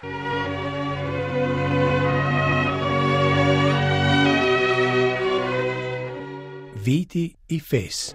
Viti I fesë.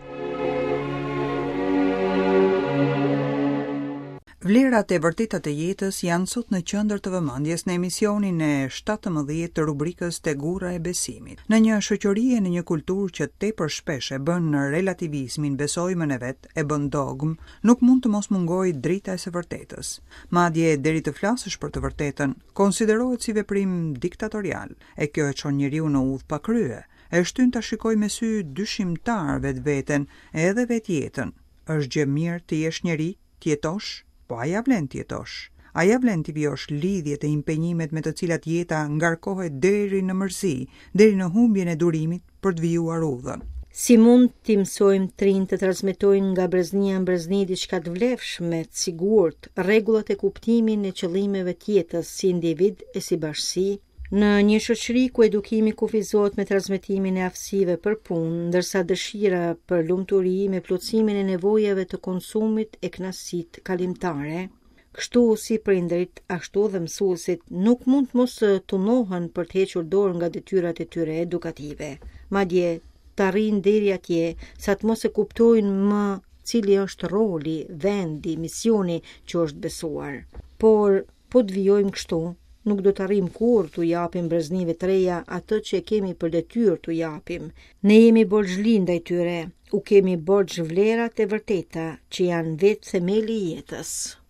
Vlerat e vërteta të jetës janë sot në qendër të vëmendjes në emisionin e 17 të rubrikës Tegurra e besimit. Në një shoqëri e në një kulturë që tepër shpesh e bën në relativizmin besojmën e vet, e bën dogm, nuk mund të mos mungojë drita e së vërtetës. Madje deri të flasësh për të vërtetën konsiderohet si veprim diktatorial, e kjo e çon njeriu në udhë pa krye. E shtyn ta shikoj me sy dyshimtar vetveten edhe vetjetën. Është gjë mirë të jesh njeri, të jetosh, po a ja vlen të jetosh? A ja vlen të vjosh lidhjet e impenjimet me të cilat jeta ngarkohet deri në mërzi, deri në humbjen e durimit për të vijuar udhën? Si mund t'i mësojmë të rinj të transmetojnë nga breznia në brezni diçka të vlefshme, të sigurt, rregullat e kuptimin e qëllimeve të jetës si individ e si bashkësi? Në një shoqëri ku edukimi kufizohet me transmetimin e aftësive për punë, ndërsa dëshira për lumturi me plotësimin e nevojave të konsumit e kënaqësitë kalimtare, kështu si prindrit, ashtu dhe mësuesit nuk mund të mos tunohen për të hequr dorë nga detyrat e tyre edukative. Madje të arrijnë deri atje sa të mos e kuptojnë më cili është roli, vendi, misioni që është besuar. Por po të vijojmë kështu, nuk do të arrijmë kur t'u japim breznive të reja atë që kemi për detyrë t'u japim. Ne jemi borxhli ndaj tyre, u kemi borxh vlerat e vërteta që janë vetë themeli I jetës.